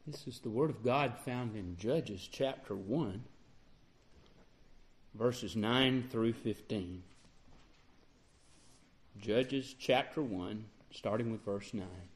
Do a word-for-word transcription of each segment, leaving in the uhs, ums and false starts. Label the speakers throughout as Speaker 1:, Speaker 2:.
Speaker 1: This is the Word of God found in Judges chapter one, verses nine through fifteen. Judges chapter one, starting with verse nine.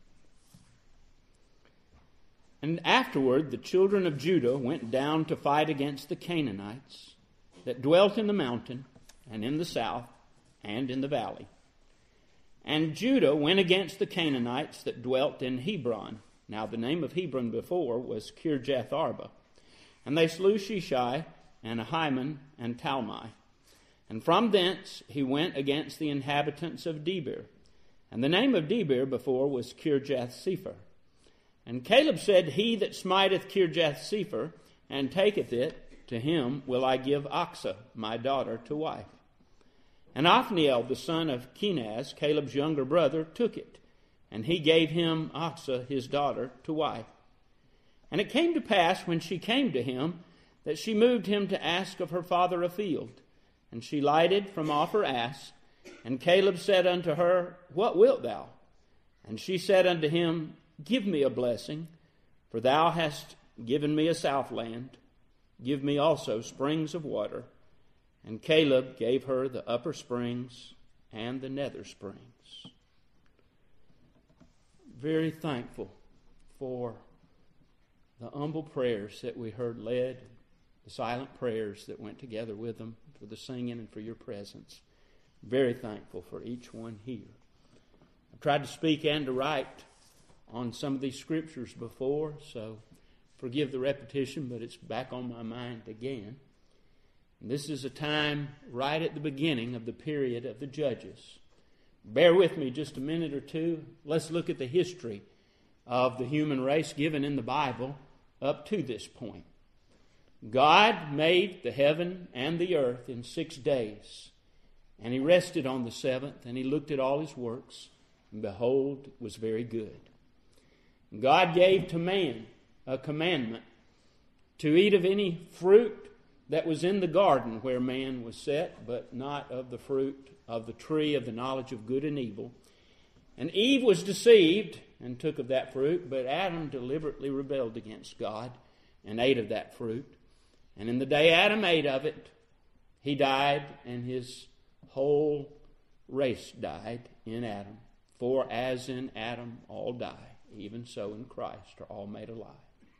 Speaker 1: And afterward the children of Judah went down to fight against the Canaanites that dwelt in the mountain and in the south and in the valley. And Judah went against the Canaanites that dwelt in Hebron. Now the name of Hebron before was Kirjath Arba. And they slew Sheshai and Ahiman and Talmai. And from thence he went against the inhabitants of Debir. And the name of Debir before was Kirjath Sepher. And Caleb said, He that smiteth Kirjath Sepher and taketh it, to him will I give Achsah, my daughter, to wife. And Othniel, the son of Kenaz, Caleb's younger brother, took it. And he gave him Achsah, his daughter, to wife. And it came to pass, when she came to him, that she moved him to ask of her father a field. And she lighted from off her ass. And Caleb said unto her, What wilt thou? And she said unto him, Give me a blessing, for thou hast given me a southland. Give me also springs of water. And Caleb gave her the upper springs and the nether springs. Very thankful for the humble prayers that we heard led, the silent prayers that went together with them, for the singing and for your presence. Very thankful for each one here. I've tried to speak and to write on some of these scriptures before, so forgive the repetition, but it's back on my mind again. And this is a time right at the beginning of the period of the Judges. Bear with me just a minute or two. Let's look at the history of the human race given in the Bible up to this point. God made the heaven and the earth in six days, and he rested on the seventh, and he looked at all his works, and behold, it was very good. God gave to man a commandment to eat of any fruit that was in the garden where man was set, but not of the fruit of the tree of the knowledge of good and evil. And Eve was deceived and took of that fruit, but Adam deliberately rebelled against God and ate of that fruit. And in the day Adam ate of it, he died, and his whole race died in Adam. For as in Adam all die, even so in Christ are all made alive.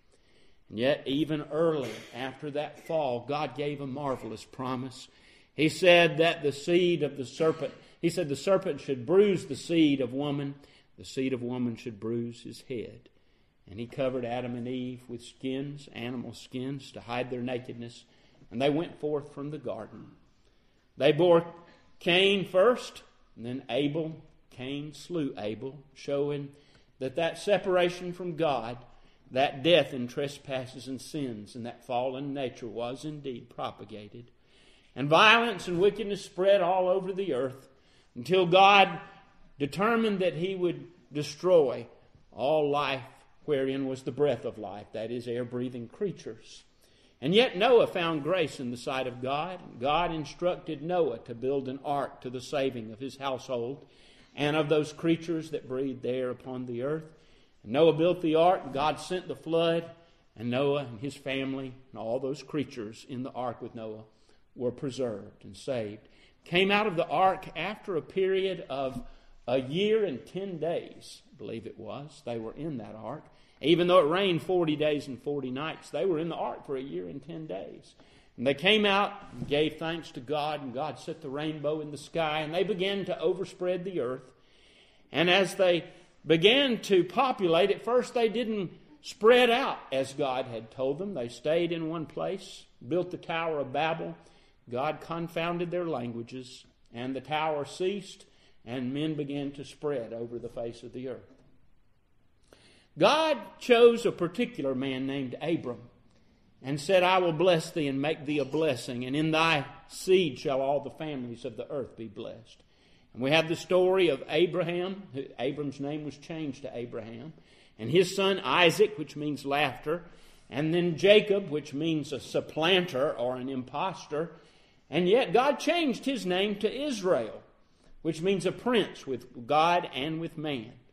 Speaker 1: And yet, even early after that fall, God gave a marvelous promise. He said that the seed of the serpent, he said the serpent should bruise the seed of woman, the seed of woman should bruise his head. And he covered Adam and Eve with skins, animal skins, to hide their nakedness. And they went forth from the garden. They bore Cain first, and then Abel. Cain slew Abel, showing that that separation from God, that death in trespasses and sins, and that fallen nature was indeed propagated. And violence and wickedness spread all over the earth until God determined that he would destroy all life wherein was the breath of life, that is, air-breathing creatures. And yet Noah found grace in the sight of God. God instructed Noah to build an ark to the saving of his household and of those creatures that breathed there upon the earth. And Noah built the ark, God sent the flood, and Noah and his family and all those creatures in the ark with Noah were preserved and saved. Came out of the ark after a period of a year and ten days, I believe it was. They were in that ark. Even though it rained forty days and forty nights, they were in the ark for a year and ten days. And they came out and gave thanks to God, and God set the rainbow in the sky, and they began to overspread the earth. And as they began to populate, at first they didn't spread out as God had told them. They stayed in one place, built the Tower of Babel. God confounded their languages, and the tower ceased, and men began to spread over the face of the earth. God chose a particular man named Abram, and said, I will bless thee and make thee a blessing, and in thy seed shall all the families of the earth be blessed. And we have the story of Abraham. Abram's name was changed to Abraham. And his son Isaac, which means laughter. And then Jacob, which means a supplanter or an impostor. And yet God changed his name to Israel, which means a prince with God and with man.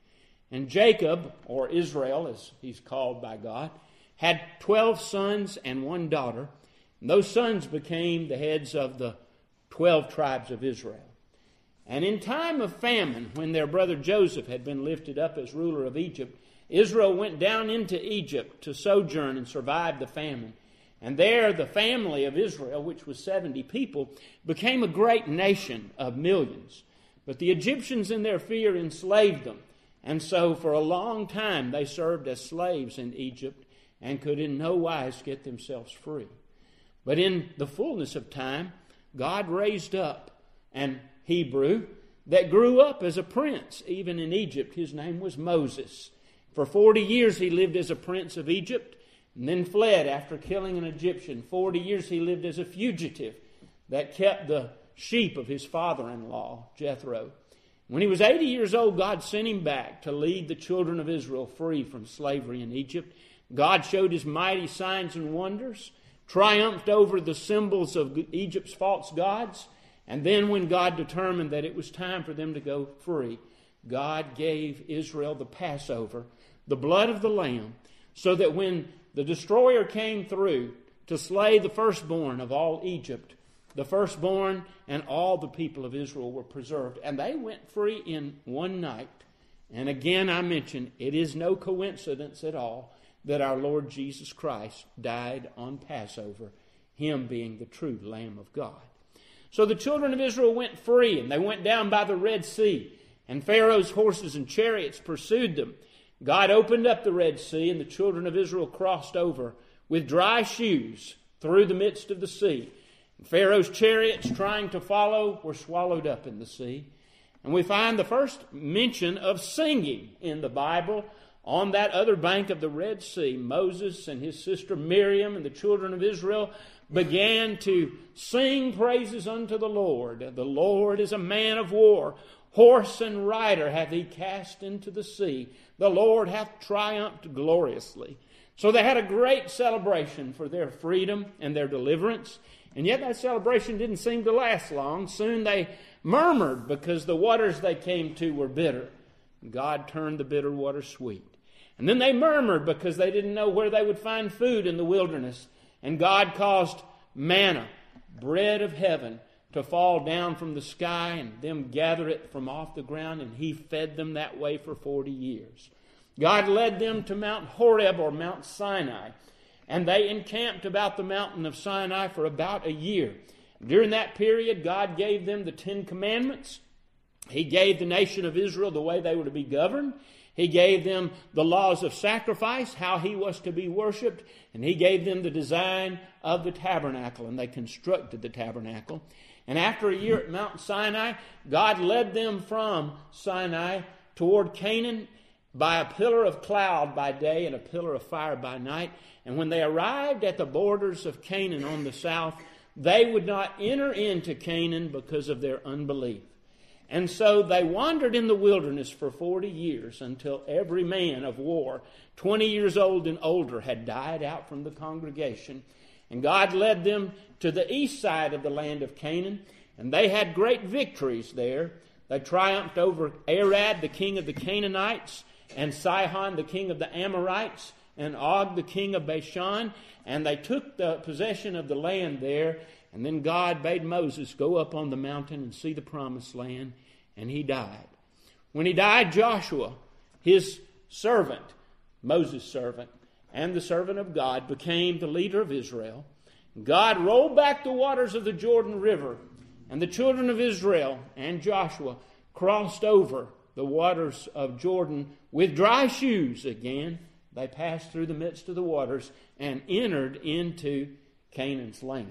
Speaker 1: And Jacob, or Israel as he's called by God, had twelve sons and one daughter. And those sons became the heads of the twelve tribes of Israel. And in time of famine, when their brother Joseph had been lifted up as ruler of Egypt, Israel went down into Egypt to sojourn and survive the famine. And there the family of Israel, which was seventy people, became a great nation of millions. But the Egyptians in their fear enslaved them. And so for a long time they served as slaves in Egypt and could in no wise get themselves free. But in the fullness of time, God raised up an Hebrew that grew up as a prince, even in Egypt. His name was Moses. For forty years he lived as a prince of Egypt and then fled after killing an Egyptian. Forty years he lived as a fugitive that kept the sheep of his father-in-law, Jethro. When he was eighty years old, God sent him back to lead the children of Israel free from slavery in Egypt. God showed his mighty signs and wonders, triumphed over the symbols of Egypt's false gods, and then when God determined that it was time for them to go free, God gave Israel the Passover, the blood of the Lamb, so that when the destroyer came through to slay the firstborn of all Egypt, the firstborn and all the people of Israel were preserved. And they went free in one night. And again I mention, it is no coincidence at all that our Lord Jesus Christ died on Passover, him being the true Lamb of God. So the children of Israel went free, and they went down by the Red Sea, and Pharaoh's horses and chariots pursued them. God opened up the Red Sea, and the children of Israel crossed over with dry shoes through the midst of the sea. And Pharaoh's chariots trying to follow were swallowed up in the sea. And we find the first mention of singing in the Bible on that other bank of the Red Sea. Moses and his sister Miriam and the children of Israel began to sing praises unto the Lord. The Lord is a man of war. Horse and rider hath he cast into the sea. The Lord hath triumphed gloriously. So they had a great celebration for their freedom and their deliverance. And yet that celebration didn't seem to last long. Soon they murmured because the waters they came to were bitter. God turned the bitter water sweet. And then they murmured because they didn't know where they would find food in the wilderness. And God caused manna, bread of heaven, to fall down from the sky and them gather it from off the ground, and he fed them that way for forty years. God led them to Mount Horeb, or Mount Sinai, and they encamped about the mountain of Sinai for about a year. During that period, God gave them the Ten Commandments. He gave the nation of Israel the way they were to be governed. He gave them the laws of sacrifice, how he was to be worshipped, and he gave them the design of the tabernacle, and they constructed the tabernacle. And after a year at Mount Sinai, God led them from Sinai toward Canaan by a pillar of cloud by day and a pillar of fire by night. And when they arrived at the borders of Canaan on the south, they would not enter into Canaan because of their unbelief. And so they wandered in the wilderness for forty years until every man of war, twenty years old and older, had died out from the congregation. And God led them to the east side of the land of Canaan, and they had great victories there. They triumphed over Arad, the king of the Canaanites, and Sihon, the king of the Amorites, and Og, the king of Bashan, and they took the possession of the land there. And then God bade Moses go up on the mountain and see the promised land, and he died. When he died, Joshua, his servant, Moses' servant, and the servant of God, became the leader of Israel. God rolled back the waters of the Jordan River, and the children of Israel and Joshua crossed over the waters of Jordan with dry shoes again. They passed through the midst of the waters and entered into Canaan's land.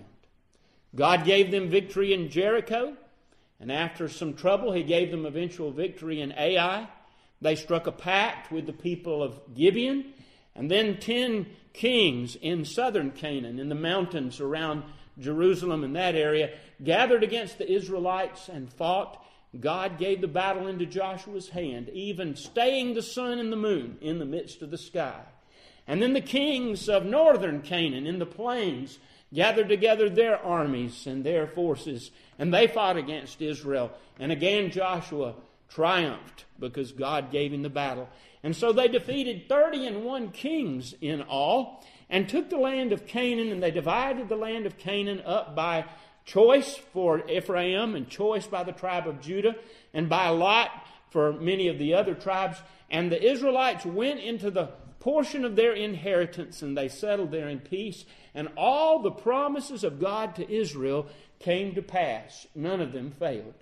Speaker 1: God gave them victory in Jericho, and after some trouble, he gave them eventual victory in Ai. They struck a pact with the people of Gibeon, and then ten kings in southern Canaan, in the mountains around Jerusalem and that area, gathered against the Israelites and fought. God gave the battle into Joshua's hand, even staying the sun and the moon in the midst of the sky. And then the kings of northern Canaan in the plains gathered together their armies and their forces, and they fought against Israel. And again Joshua triumphed because God gave him the battle. And so they defeated thirty and one kings in all and took the land of Canaan, and they divided the land of Canaan up by choice for Ephraim and choice by the tribe of Judah and by lot for many of the other tribes. And the Israelites went into the portion of their inheritance, and they settled there in peace. And all the promises of God to Israel came to pass. None of them failed.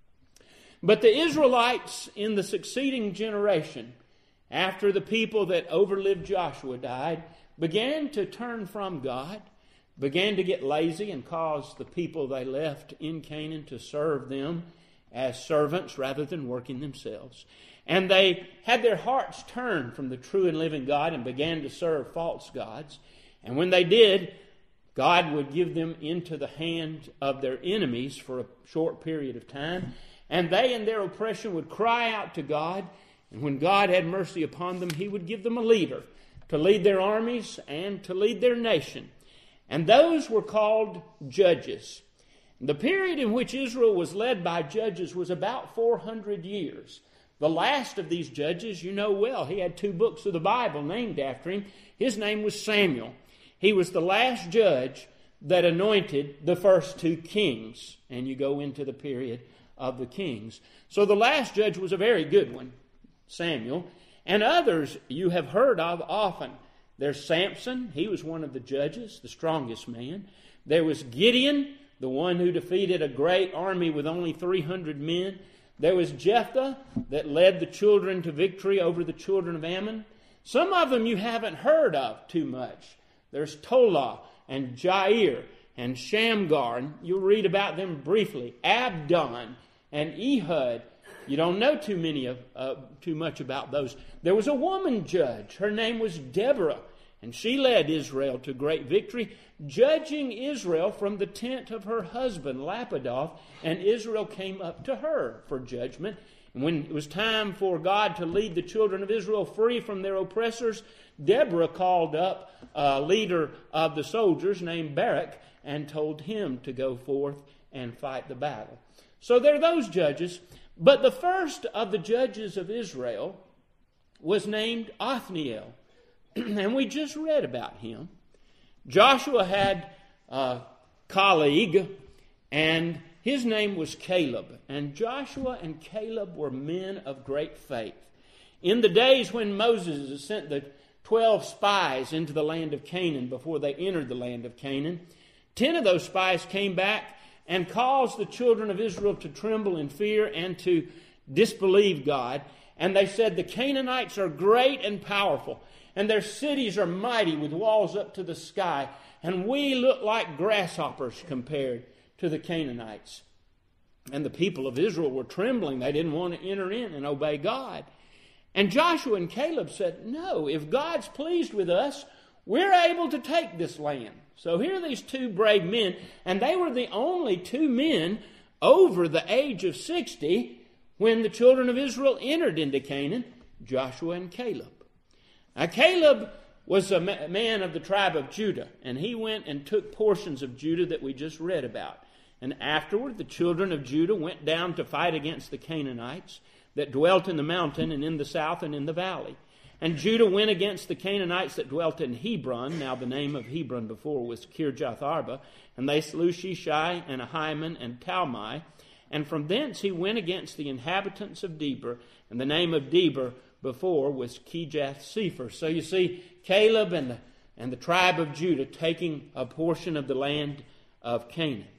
Speaker 1: But the Israelites in the succeeding generation, after the people that overlived Joshua died, began to turn from God, began to get lazy, and caused the people they left in Canaan to serve them as servants rather than working themselves. And they had their hearts turned from the true and living God and began to serve false gods. And when they did, God would give them into the hand of their enemies for a short period of time. And they in their oppression would cry out to God. And when God had mercy upon them, he would give them a leader to lead their armies and to lead their nation. And those were called judges. The period in which Israel was led by judges was about four hundred years. The last of these judges, you know well, he had two books of the Bible named after him. His name was Samuel. He was the last judge that anointed the first two kings. And you go into the period of the kings. So the last judge was a very good one, Samuel. And others you have heard of often. There's Samson. He was one of the judges, the strongest man. There was Gideon, the one who defeated a great army with only three hundred men. There was Jephthah that led the children to victory over the children of Ammon. Some of them you haven't heard of too much. There's Tola and Jair and Shamgar, and you'll read about them briefly. Abdon and Ehud. You don't know too many of uh, too much about those. There was a woman judge. Her name was Deborah, and she led Israel to great victory, judging Israel from the tent of her husband Lapidoth, and Israel came up to her for judgment. And when it was time for God to lead the children of Israel free from their oppressors, Deborah called up a leader of the soldiers named Barak and told him to go forth and fight the battle. So there are those judges. But the first of the judges of Israel was named Othniel. And we just read about him. Joshua had a colleague, and his name was Caleb. And Joshua and Caleb were men of great faith. In the days when Moses sent the twelve spies into the land of Canaan before they entered the land of Canaan, ten of those spies came back and caused the children of Israel to tremble in fear and to disbelieve God. And they said, the Canaanites are great and powerful, and their cities are mighty with walls up to the sky, and we look like grasshoppers compared to the Canaanites. And the people of Israel were trembling. They didn't want to enter in and obey God. And Joshua and Caleb said, no, if God's pleased with us, we're able to take this land. So here are these two brave men, and they were the only two men over the age of sixty when the children of Israel entered into Canaan, Joshua and Caleb. Now Caleb was a man of the tribe of Judah, and he went and took portions of Judah that we just read about. And afterward, the children of Judah went down to fight against the Canaanites that dwelt in the mountain and in the south and in the valley. And Judah went against the Canaanites that dwelt in Hebron. Now the name of Hebron before was Kirjath Arba. And they slew Shishai and Ahiman and Talmai. And from thence he went against the inhabitants of Debir. And the name of Debir before was Kirjath Sepher. So you see Caleb and the, and the tribe of Judah taking a portion of the land of Canaan.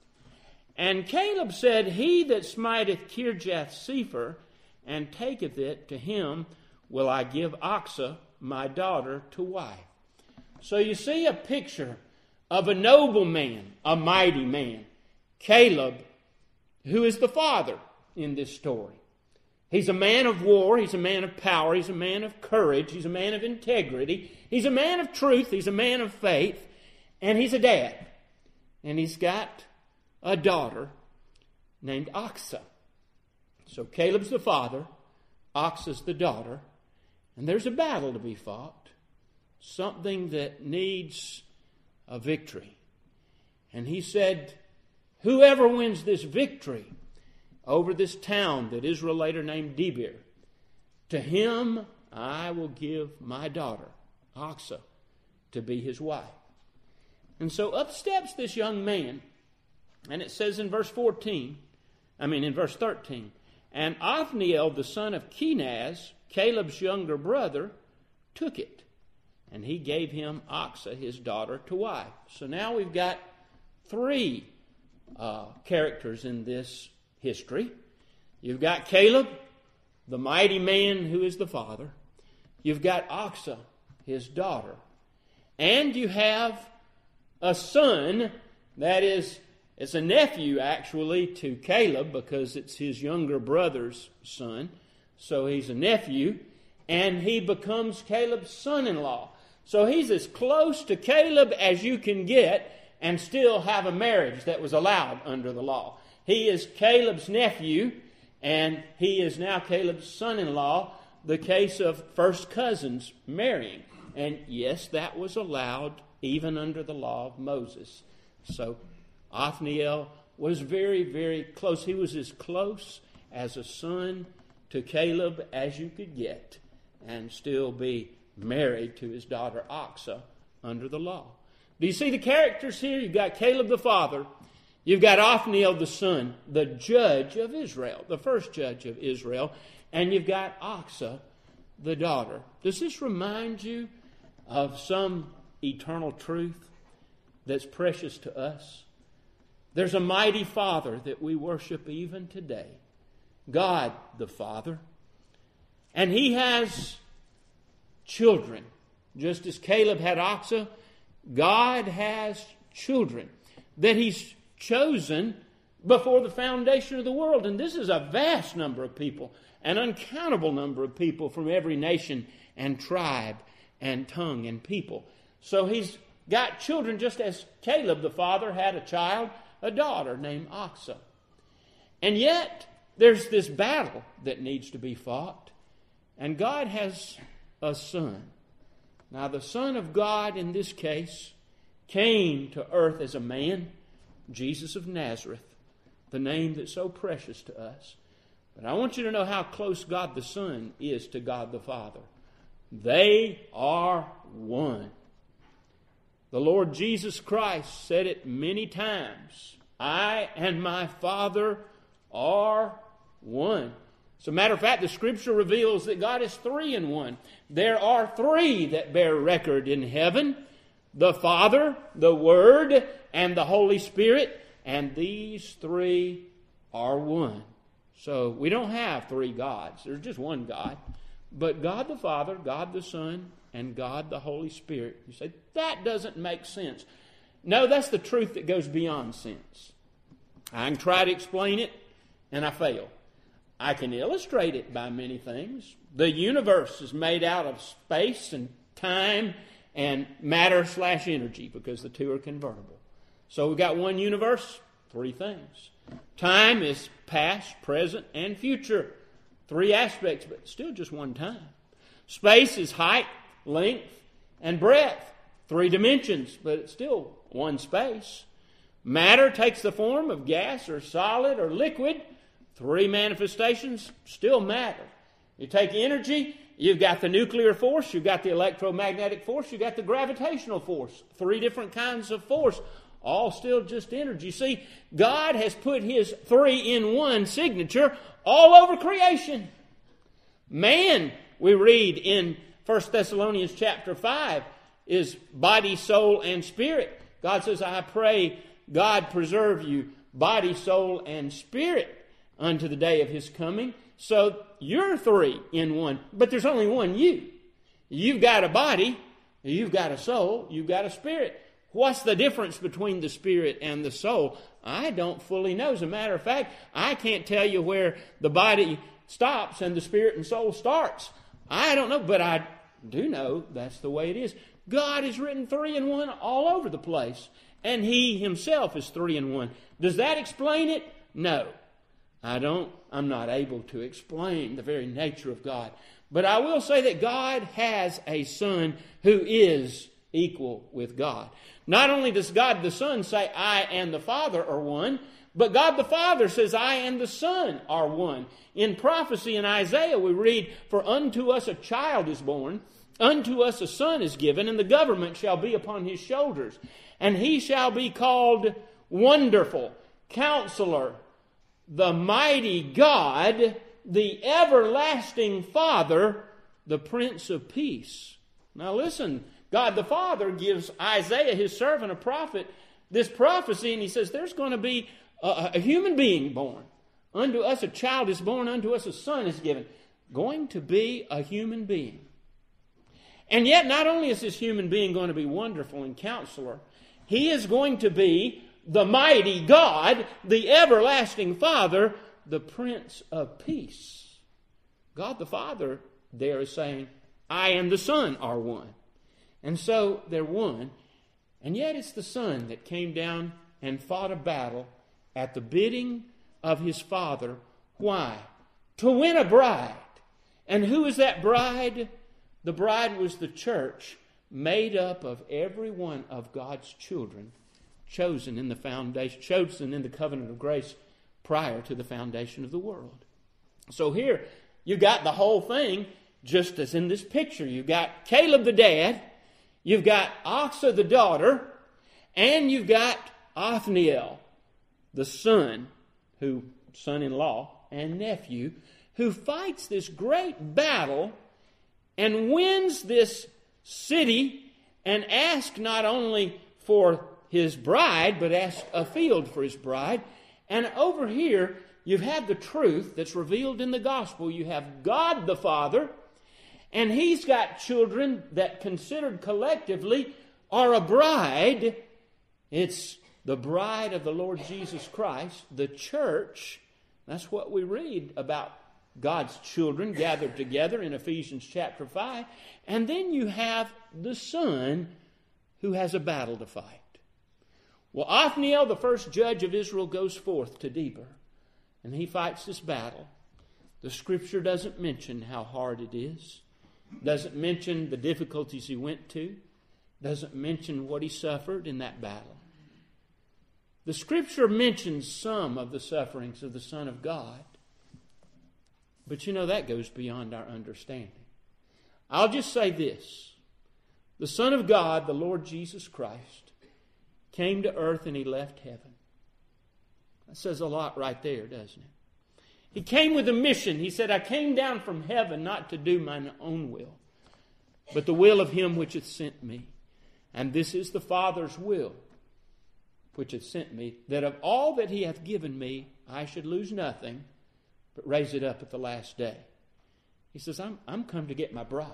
Speaker 1: And Caleb said, he that smiteth Kirjath Sepher and taketh it, to him will I give Achsah, my daughter, to wife. So you see a picture of a noble man, a mighty man, Caleb, who is the father in this story. He's a man of war, he's a man of power, he's a man of courage, he's a man of integrity, he's a man of truth, he's a man of faith, and he's a dad. And he's got a daughter named Achsah. So Caleb's the father, Achsah's the daughter, and there's a battle to be fought, something that needs a victory. And he said, whoever wins this victory, over this town that Israel later named Debir. To him I will give my daughter, Achsah, to be his wife. And so up steps this young man, and it says in verse fourteen, I mean in verse thirteen, and Othniel, the son of Kenaz, Caleb's younger brother, took it, and he gave him Achsah, his daughter, to wife. So now we've got three uh, characters in this history. You've got Caleb, the mighty man who is the father. You've got Achsah, his daughter. And you have a son, that is, it's a nephew actually to Caleb because it's his younger brother's son. So he's a nephew, and he becomes Caleb's son-in-law. So he's as close to Caleb as you can get and still have a marriage that was allowed under the law. He is Caleb's nephew, and he is now Caleb's son-in-law, the case of first cousins marrying. And yes, that was allowed even under the law of Moses. So Othniel was very, very close. He was as close as a son to Caleb as you could get and still be married to his daughter Achsah under the law. Do you see the characters here? You've got Caleb the father. You've got Othniel the son, the judge of Israel, the first judge of Israel. And you've got Achsah the daughter. Does this remind you of some eternal truth that's precious to us? There's a mighty Father that we worship even today, God the Father. And He has children. Just as Caleb had Achsah, God has children that He's chosen before the foundation of the world. And this is a vast number of people, an uncountable number of people from every nation and tribe and tongue and people. So He's got children just as Caleb the father had a child, a daughter named Achsah. And yet there's this battle that needs to be fought. And God has a son. Now the Son of God in this case came to earth as a man, Jesus of Nazareth, the name that's so precious to us. But I want you to know how close God the Son is to God the Father. They are one. The Lord Jesus Christ said it many times. I and my Father are one. As a matter of fact, the Scripture reveals that God is three in one. There are three that bear record in heaven: the Father, the Word, and the Holy Spirit. And these three are one. So we don't have three gods. There's just one God. But God the Father, God the Son, and God the Holy Spirit. You say, that doesn't make sense. No, that's the truth that goes beyond sense. I can try to explain it, and I fail. I can illustrate it by many things. The universe is made out of space and time and matter slash energy, because the two are convertible. So we've got one universe, three things. Time is past, present, and future. Three aspects, but still just one time. Space is height, length, and breadth. Three dimensions, but it's still one space. Matter takes the form of gas or solid or liquid. Three manifestations, still matter. You take energy, you've got the nuclear force, you've got the electromagnetic force, you've got the gravitational force. Three different kinds of force, all still just energy. See, God has put His three-in-one signature all over creation. Man, we read in First Thessalonians chapter five, is body, soul, and spirit. God says, I pray God preserve you, body, soul, and spirit, unto the day of His coming. So you're three in one, but there's only one you. You've got a body, you've got a soul, you've got a spirit. What's the difference between the spirit and the soul? I don't fully know. As a matter of fact, I can't tell you where the body stops and the spirit and soul starts. I don't know, but I do know that's the way it is. God has written three in one all over the place, and He Himself is three in one. Does that explain it? No. I don't, I'm not able to explain the very nature of God. But I will say that God has a Son who is equal with God. Not only does God the Son say, I and the Father are one, But God the Father says, I and the Son are one. In prophecy in Isaiah we read, for unto us a child is born, unto us a son is given, and the government shall be upon his shoulders. And he shall be called Wonderful, Counselor, the Mighty God, the Everlasting Father, the Prince of Peace. Now listen, God the Father gives Isaiah, his servant, a prophet, this prophecy, and he says there's going to be a, a human being born. Unto us a child is born, unto us a son is given. Going to be a human being. And yet not only is this human being going to be wonderful and counselor, he is going to be the mighty God, the everlasting Father, the Prince of Peace. God the Father there is saying, I and the Son are one. And so they're one. And yet it's the Son that came down and fought a battle at the bidding of his Father. Why? To win a bride. And who is that bride? The bride was the church, made up of every one of God's children, chosen in the foundation, chosen in the covenant of grace prior to the foundation of the world. So here, you got the whole thing, just as in this picture. You've got Caleb the dad, you've got Achsah the daughter, and you've got Othniel, the son, who son-in-law and nephew, who fights this great battle and wins this city and asks not only for his bride, but asks a field for his bride. And over here, you've had the truth that's revealed in the gospel. You have God the Father, and he's got children that considered collectively are a bride. It's the bride of the Lord Jesus Christ, the church. That's what we read about God's children gathered together in Ephesians chapter five. And then you have the Son who has a battle to fight. Well, Othniel, the first judge of Israel, goes forth to Deber, and he fights this battle. The Scripture doesn't mention how hard it is, doesn't mention the difficulties he went to, doesn't mention what he suffered in that battle. The Scripture mentions some of the sufferings of the Son of God, but you know that goes beyond our understanding. I'll just say this. The Son of God, the Lord Jesus Christ, came to earth and he left heaven. That says a lot right there, doesn't it? He came with a mission. He said, I came down from heaven not to do mine own will, but the will of him which hath sent me. And this is the Father's will which hath sent me, that of all that he hath given me, I should lose nothing, but raise it up at the last day. He says, I'm, I'm come to get my bride.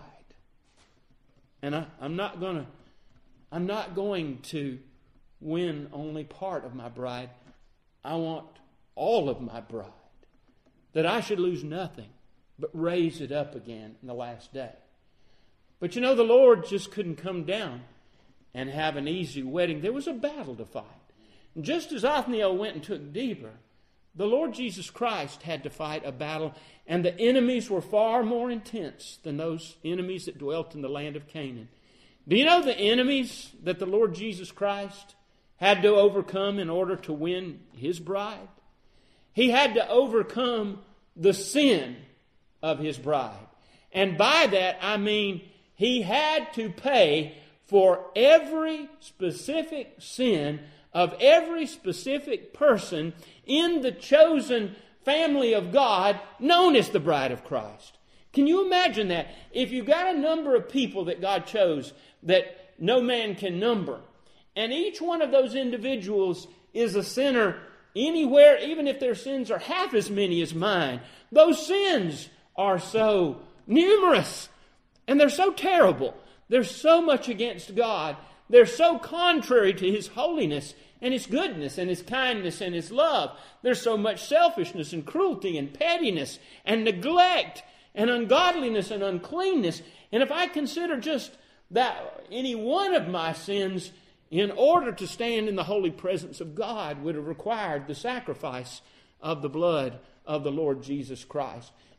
Speaker 1: And I, I'm not going to, I'm not going to win only part of my bride. I want all of my bride. That I should lose nothing, but raise it up again in the last day. But you know, the Lord just couldn't come down and have an easy wedding. There was a battle to fight. And just as Othniel went and took Deber, the Lord Jesus Christ had to fight a battle, and the enemies were far more intense than those enemies that dwelt in the land of Canaan. Do you know the enemies that the Lord Jesus Christ had to overcome in order to win his bride? He had to overcome the sin of his bride. And by that I mean he had to pay for every specific sin of every specific person in the chosen family of God known as the bride of Christ. Can you imagine that? If you've got a number of people that God chose that no man can number, and each one of those individuals is a sinner anywhere, even if their sins are half as many as mine, those sins are so numerous and they're so terrible. They're so much against God. They're so contrary to his holiness and his goodness and his kindness and his love. There's so much selfishness and cruelty and pettiness and neglect and ungodliness and uncleanness. And if I consider just that any one of my sins, in order to stand in the holy presence of God, would have required the sacrifice of the blood of the Lord Jesus Christ.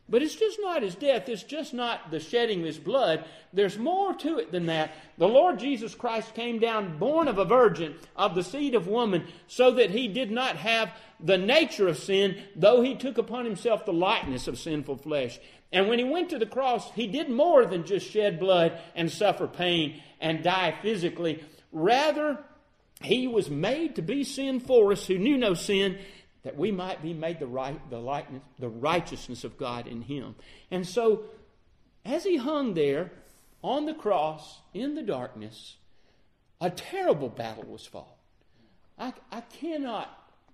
Speaker 1: But it's just not his death. It's just not the shedding of his blood. There's more to it than that. The Lord Jesus Christ came down born of a virgin, of the seed of woman, so that he did not have the nature of sin, though he took upon himself the likeness of sinful flesh. And when he went to the cross, he did more than just shed blood and suffer pain and die physically. Rather, he was made to be sin for us who knew no sin, that we might be made the right, the likeness, the righteousness of God in him. And so, as he hung there on the cross in the darkness, a terrible battle was fought. I, I cannot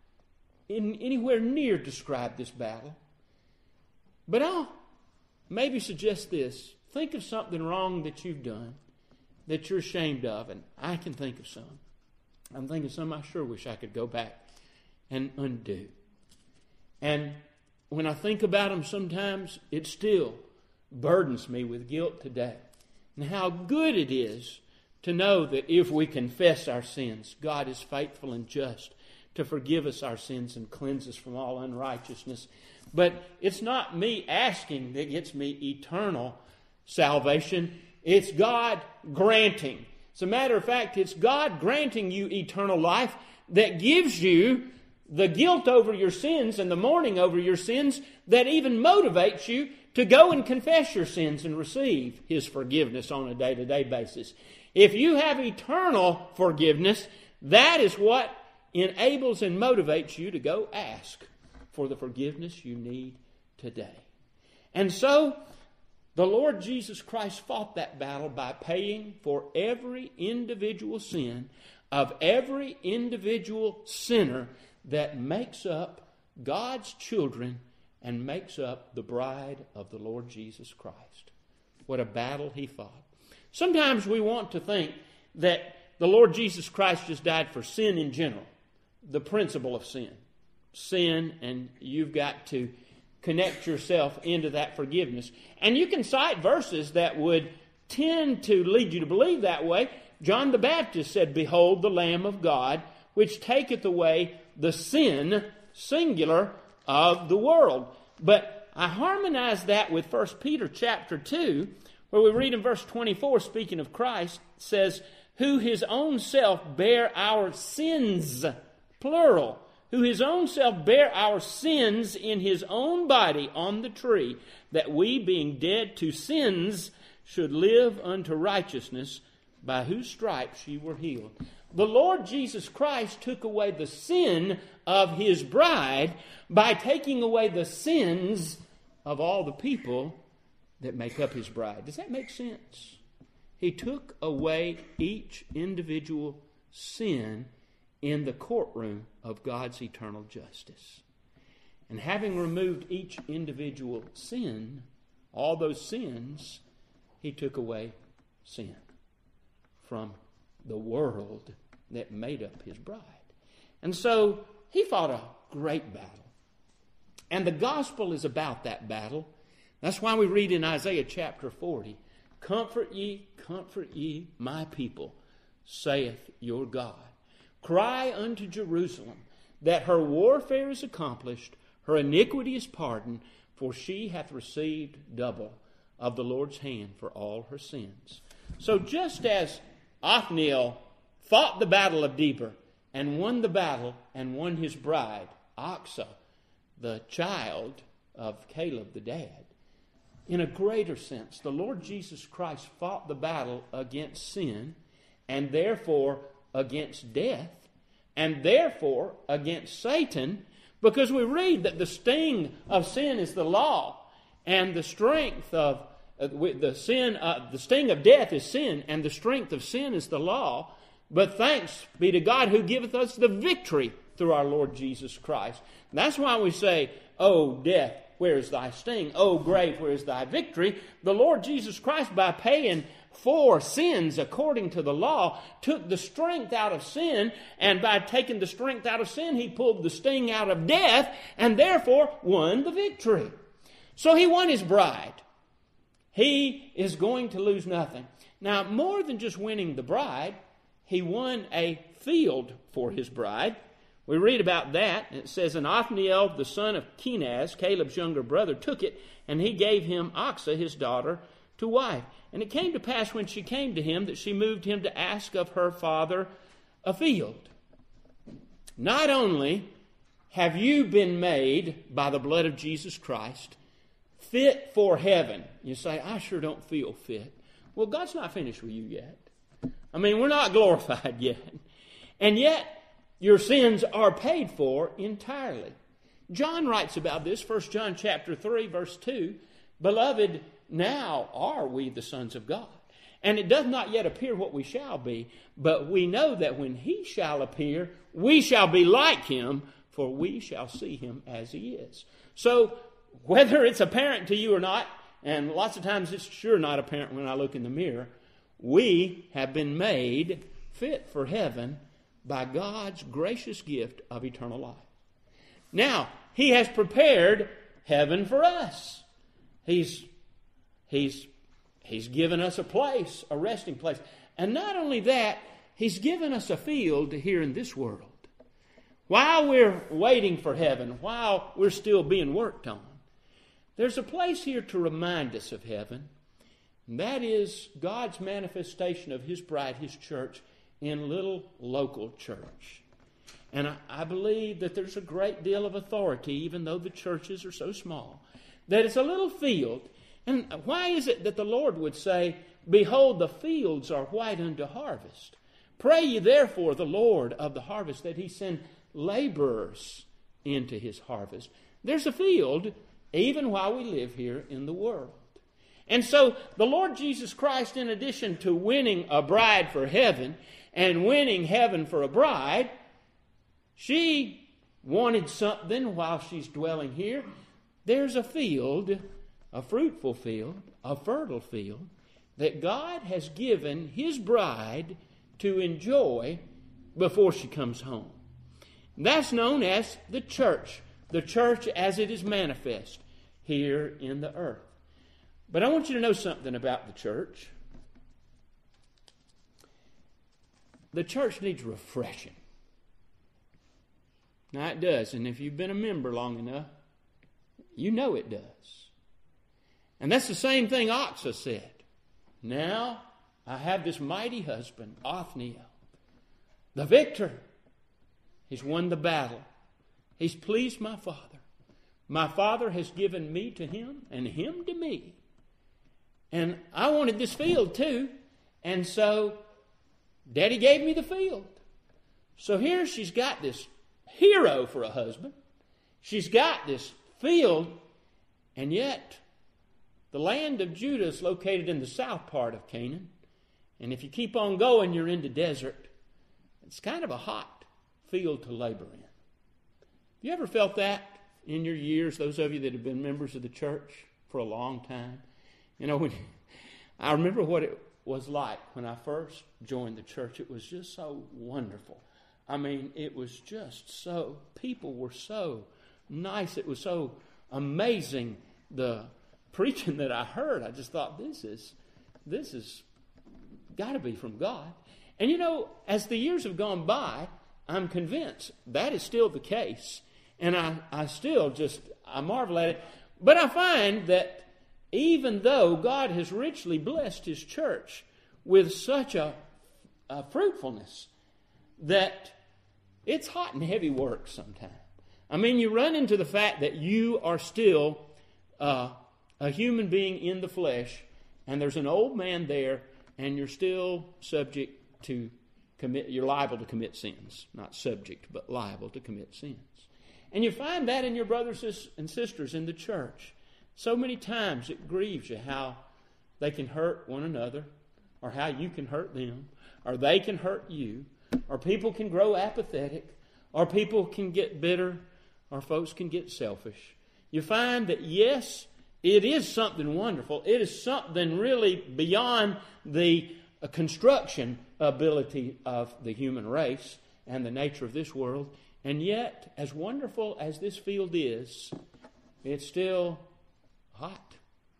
Speaker 1: in anywhere near describe this battle, but I'll maybe suggest this. Think of something wrong that you've done that you're ashamed of, and I can think of some. I'm thinking of some I sure wish I could go back and undo. And when I think about them sometimes, it still burdens me with guilt today. And how good it is to know that if we confess our sins, God is faithful and just to forgive us our sins and cleanse us from all unrighteousness. But it's not me asking that gets me eternal salvation. It's God granting. As a matter of fact, it's God granting you eternal life that gives you the guilt over your sins and the mourning over your sins that even motivates you to go and confess your sins and receive his forgiveness on a day-to-day basis. If you have eternal forgiveness, that is what enables and motivates you to go ask for the forgiveness you need today. And so, the Lord Jesus Christ fought that battle by paying for every individual sin of every individual sinner that makes up God's children and makes up the bride of the Lord Jesus Christ. What a battle he fought. Sometimes we want to think that the Lord Jesus Christ just died for sin in general, the principle of sin. Sin, and you've got to connect yourself into that forgiveness. And you can cite verses that would tend to lead you to believe that way. John the Baptist said, "Behold the Lamb of God, which taketh away the sin," singular, "of the world." But I harmonize that with First Peter chapter two, where we read in verse twenty-four, speaking of Christ, says, "Who his own self bare our sins," plural, "who his own self bare our sins in his own body on the tree, that we, being dead to sins, should live unto righteousness, by whose stripes ye were healed." The Lord Jesus Christ took away the sin of his bride by taking away the sins of all the people that make up his bride. Does that make sense? He took away each individual sin in the courtroom of God's eternal justice. And having removed each individual sin, all those sins, he took away sin from the world that made up his bride. And so he fought a great battle. And the gospel is about that battle. That's why we read in Isaiah chapter forty, "Comfort ye, comfort ye, my people, saith your God. Cry unto Jerusalem, that her warfare is accomplished, her iniquity is pardoned, for she hath received double of the Lord's hand for all her sins." So just as Othniel fought the battle of Deber and won the battle and won his bride, Achsah, the child of Caleb the dad, in a greater sense, the Lord Jesus Christ fought the battle against sin and therefore against death and therefore against Satan, because we read that the sting of sin is the law, and the strength of uh, the sin, uh, the sting of death is sin, and the strength of sin is the law. But thanks be to God who giveth us the victory through our Lord Jesus Christ. That's why we say, "O death, where is thy sting? O grave, where is thy victory?" The Lord Jesus Christ, by paying for sins according to the law, took the strength out of sin, and by taking the strength out of sin, he pulled the sting out of death, and therefore won the victory. So he won his bride. He is going to lose nothing. Now, more than just winning the bride, he won a field for his bride. we read about that. It says, and Othniel, the son of Kenaz, Caleb's younger brother, took it, and he gave him Achsah, his daughter, to wife. And it came to pass when she came to him that she moved him to ask of her father a field. Not only have you been made by the blood of Jesus Christ fit for heaven. You say, I sure don't feel fit. Well, God's not finished with you yet. I mean, we're not glorified yet. And yet, your sins are paid for entirely. John writes about this, First John chapter three, verse two. Beloved, now are we the sons of God. And it does not yet appear what we shall be, but we know that when he shall appear, we shall be like him, for we shall see him as he is. So, whether it's apparent to you or not, and lots of times it's sure not apparent when I look in the mirror, we have been made fit for heaven by God's gracious gift of eternal life. Now, he has prepared heaven for us. He's, he's, he's given us a place, a resting place. And not only that, he's given us a field here in this world. While we're waiting for heaven, while we're still being worked on, there's a place here to remind us of heaven. And that is God's manifestation of his bride, his church, in little local church. And I, I believe that there's a great deal of authority, even though the churches are so small, that it's a little field. And why is it that the Lord would say, behold, the fields are white unto harvest? Pray ye therefore the Lord of the harvest that he send laborers into his harvest. There's a field even while we live here in the world. And so the Lord Jesus Christ, in addition to winning a bride for heaven and winning heaven for a bride, she wanted something while she's dwelling here. There's a field, a fruitful field, a fertile field, that God has given his bride to enjoy before she comes home. That's known as the church, the church as it is manifest here in the earth. But I want you to know something about the church. The church needs refreshing. Now it does, and if you've been a member long enough, you know it does. And that's the same thing Achsah said. Now I have this mighty husband, Othniel, the victor. He's won the battle. He's pleased my father. My father has given me to him and him to me. And I wanted this field too. And so Daddy gave me the field. So here she's got this hero for a husband. She's got this field. And yet the land of Judah is located in the south part of Canaan. And if you keep on going, you're in the desert. It's kind of a hot field to labor in. Have you ever felt that in your years, those of you that have been members of the church for a long time? You know, when I remember what it was like when I first joined the church. It was just so wonderful. I mean, it was just so, people were so nice. It was so amazing, the preaching that I heard. I just thought, this is, this is got to be from God. And you know, as the years have gone by, I'm convinced that is still the case. And I, I still just, I marvel at it. But I find that even though God has richly blessed his church with such a, a fruitfulness, that it's hot and heavy work sometimes. I mean, you run into the fact that you are still uh, a human being in the flesh, and there's an old man there, and you're still subject to commit, you're liable to commit sins. Not subject, but liable to commit sins. And you find that in your brothers and sisters in the church. So many times it grieves you how they can hurt one another, or how you can hurt them, or they can hurt you, or people can grow apathetic, or people can get bitter, or folks can get selfish. You find that, yes, it is something wonderful. It is something really beyond the uh, construction ability of the human race and the nature of this world. And yet, as wonderful as this field is, it's still hot.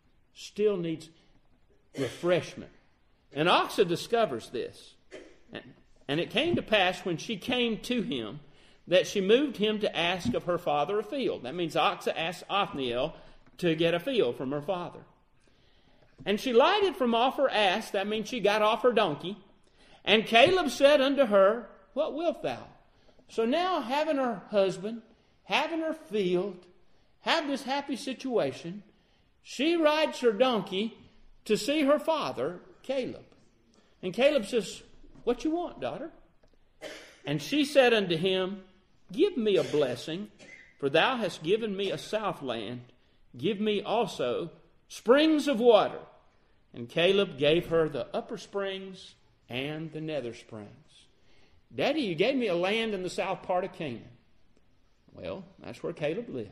Speaker 1: Still needs refreshment. And Achsah discovers this. And, and it came to pass when she came to him that she moved him to ask of her father a field. That means Achsah asked Othniel to get a field from her father. And she lighted from off her ass, that means she got off her donkey. And Caleb said unto her, What wilt thou? So now, having her husband, having her field, have this happy situation, she rides her donkey to see her father, Caleb. And Caleb says, What you want, daughter? And she said unto him, Give me a blessing, for thou hast given me a southland. Give me also springs of water. And Caleb gave her the upper springs and the nether springs. Daddy, you gave me a land in the south part of Canaan. Well, that's where Caleb lived.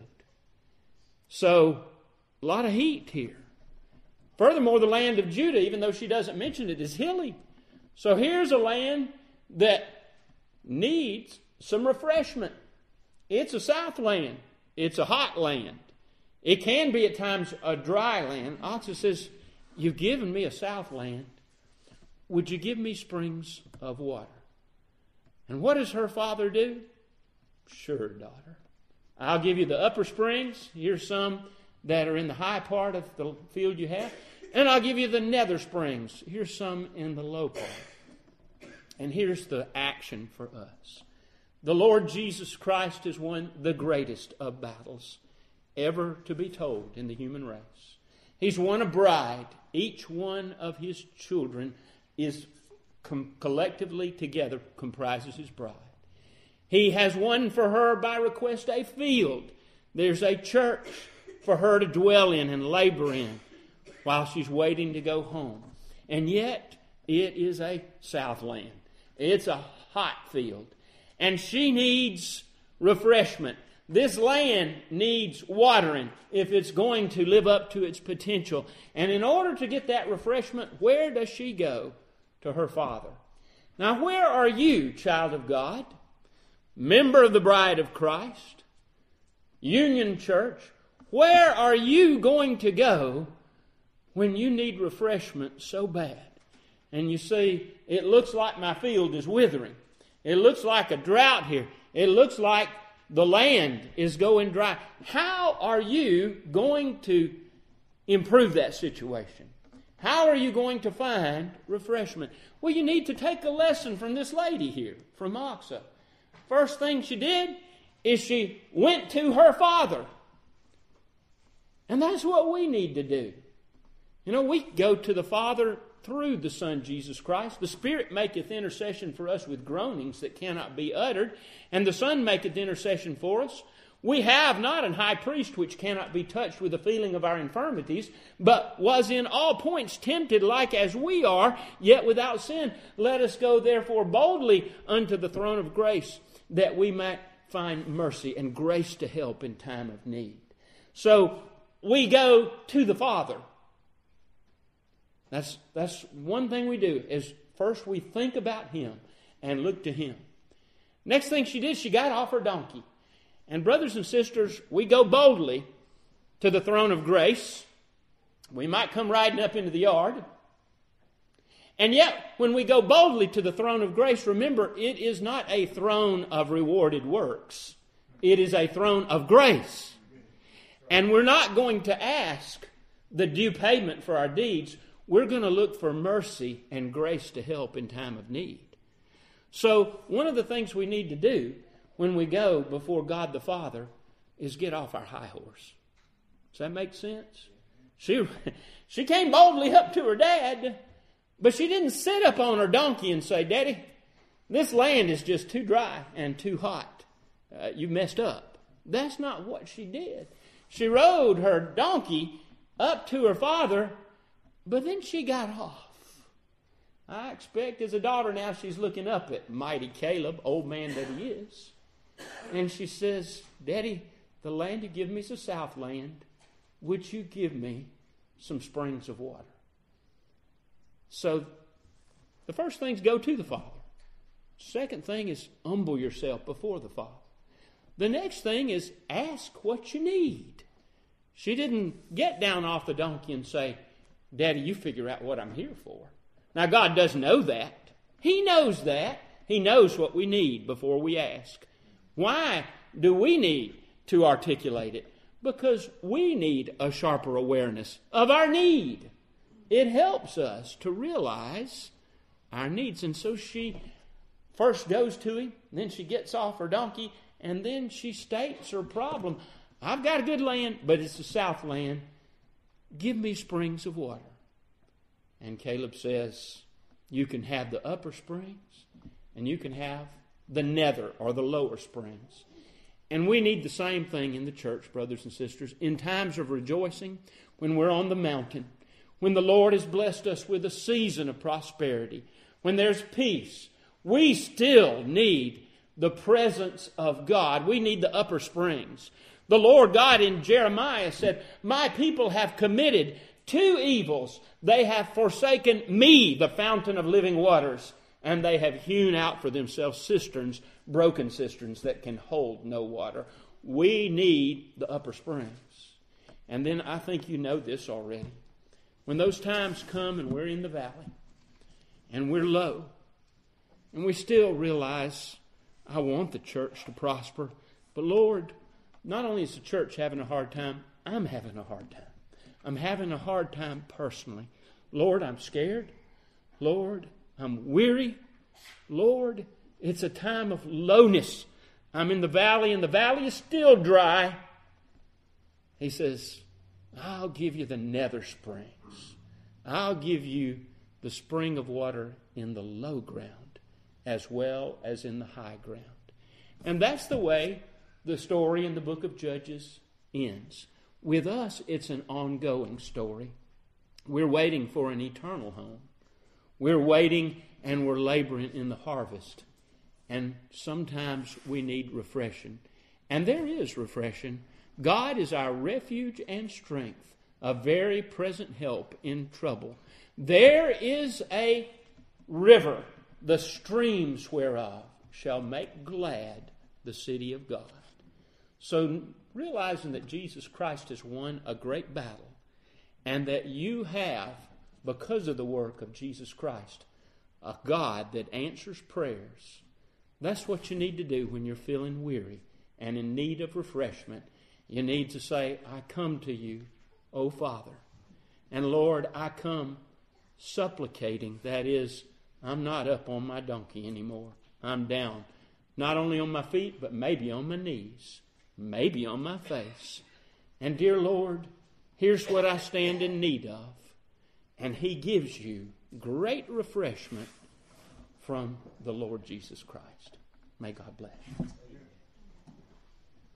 Speaker 1: So, a lot of heat here. Furthermore, the land of Judah, even though she doesn't mention it, is hilly. So here's a land that needs some refreshment. It's a southland. It's a hot land. It can be at times a dry land. Achsah says, You've given me a southland. Would you give me springs of water? And what does her father do? Sure, daughter. I'll give you the upper springs. Here's some that are in the high part of the field you have. And I'll give you the nether springs. Here's some in the low part. And here's the action for us. The Lord Jesus Christ has won the greatest of battles ever to be told in the human race. He's won a bride. Each one of his children is com- collectively together comprises his bride. He has won for her by request a field. There's a church for her to dwell in and labor in while she's waiting to go home. And yet, it is a southland. It's a hot field. And she needs refreshment. This land needs watering if it's going to live up to its potential. And in order to get that refreshment, where does she go? To her father. Now, where are you, child of God? Member of the bride of Christ? Union Church? Where are you going to go when you need refreshment so bad? And you see, it looks like my field is withering. It looks like a drought here. It looks like the land is going dry. How are you going to improve that situation? How are you going to find refreshment? Well, you need to take a lesson from this lady here, from Achsah. First thing she did is she went to her father. And that's what we need to do. You know, we go to the Father through the Son, Jesus Christ. The Spirit maketh intercession for us with groanings that cannot be uttered, and the Son maketh intercession for us. We have not an high priest which cannot be touched with the feeling of our infirmities, but was in all points tempted like as we are, yet without sin. Let us go therefore boldly unto the throne of grace, that we might find mercy and grace to help in time of need. So we go to the Father. That's, that's one thing we do, is first we think about Him and look to Him. Next thing she did, she got off her donkey. And brothers and sisters, we go boldly to the throne of grace. We might come riding up into the yard. And yet, when we go boldly to the throne of grace, remember, it is not a throne of rewarded works. It is a throne of grace. And we're not going to ask the due payment for our deeds. We're going to look for mercy and grace to help in time of need. So, one of the things we need to do when we go before God the Father is get off our high horse. Does that make sense? She, she came boldly up to her dad, but she didn't sit up on her donkey and say, Daddy, this land is just too dry and too hot. Uh, you messed up. That's not what she did. She rode her donkey up to her father, but then she got off. I expect as a daughter now she's looking up at mighty Caleb, old man that he is. And she says, Daddy, the land you give me is a southland. Would you give me some springs of water? So the first thing is go to the Father. Second thing is humble yourself before the Father. The next thing is ask what you need. She didn't get down off the donkey and say, Daddy, you figure out what I'm here for. Now, God does know that. He knows that. He knows what we need before we ask. Why do we need to articulate it? Because we need a sharper awareness of our need. It helps us to realize our needs. And so she first goes to him, then she gets off her donkey, and then she states her problem. I've got a good land, but it's the south land. Give me springs of water. And Caleb says, you can have the upper springs, and you can have the nether or the lower springs. And we need the same thing in the church, brothers and sisters. In times of rejoicing, when we're on the mountain, when the Lord has blessed us with a season of prosperity, when there's peace, we still need the presence of God. We need the upper springs. The Lord God in Jeremiah said, my people have committed two evils. They have forsaken me, the fountain of living waters, and they have hewn out for themselves cisterns, broken cisterns that can hold no water. We need the upper springs. And then I think you know this already. When those times come and we're in the valley and we're low and we still realize, I want the church to prosper, but Lord, not only is the church having a hard time, I'm having a hard time. I'm having a hard time personally. Lord, I'm scared. Lord, I'm weary. Lord, it's a time of lowness. I'm in the valley and the valley is still dry. He says, I'll give you the nether springs. I'll give you the spring of water in the low ground as well as in the high ground. And that's the way the story in the book of Judges ends. With us, it's an ongoing story. We're waiting for an eternal home. We're waiting and we're laboring in the harvest. And sometimes we need refreshing. And there is refreshing. God is our refuge and strength, a very present help in trouble. There is a river, the streams whereof shall make glad the city of God. So realizing that Jesus Christ has won a great battle and that you have, because of the work of Jesus Christ, a God that answers prayers, that's what you need to do when you're feeling weary and in need of refreshment. You need to say, I come to you, O Father. And Lord, I come supplicating. That is, I'm not up on my donkey anymore. I'm down, not only on my feet, but maybe on my knees, maybe on my face. And dear Lord, here's what I stand in need of. And He gives you great refreshment from the Lord Jesus Christ. May God bless you.